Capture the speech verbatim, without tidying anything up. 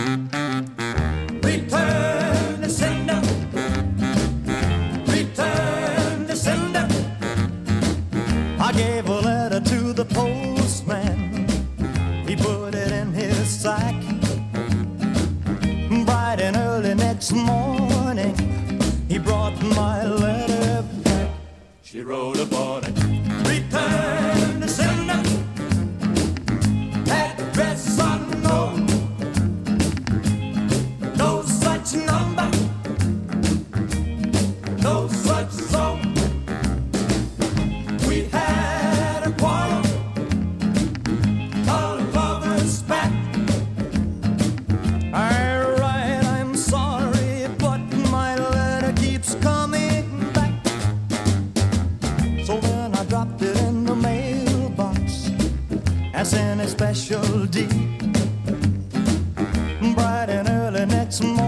Return to sender. Return to sender. I gave a letter to the postman. He put it in his sack. Bright and early next morning, he brought my letter back. She wrote upon it, return to sender, address unknown, no such number, no such song. We had a quarrel, a lover's spat. I write, I'm sorry, but my letter keeps coming back. So then I dropped it in the mailbox as in a special deed. Bright and early next morning,